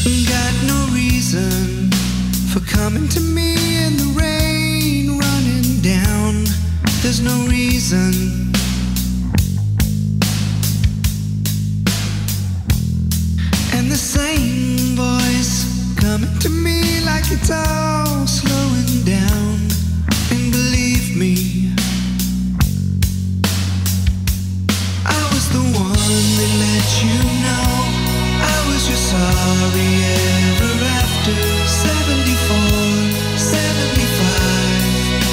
Got no reason for coming to me in the rain running down. There's no reason. And the same voice coming to me like it's all slowing down. And believe me, I was the one that let you know I was your sorry ever after. 74, 75.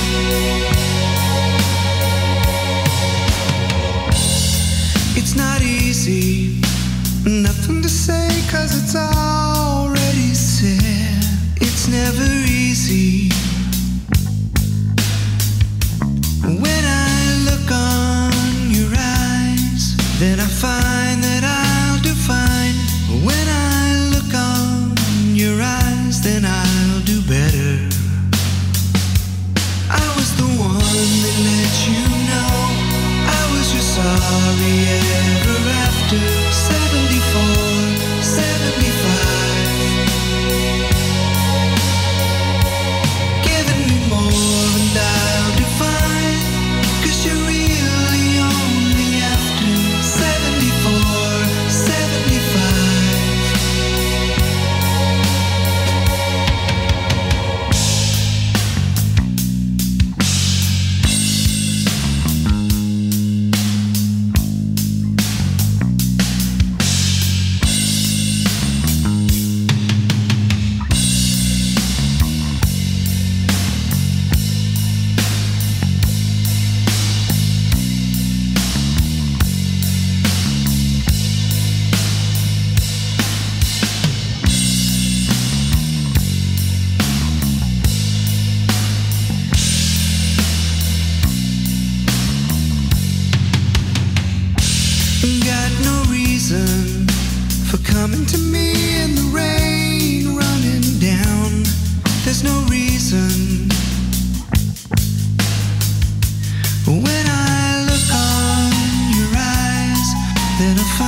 It's not easy, nothing to say 'cause it's already said. It's never easy. When I look on your eyes, then I find that I'll do fine. When I look on your eyes, then I'll do better. I was the one that let you know I was your sorry ever after. 74, 75. Giving me more and I'll do fine, 'cause you're really only after 74, 75. Got no reason for coming to me in the rain running down. There's no reason. When I look on your eyes, then I find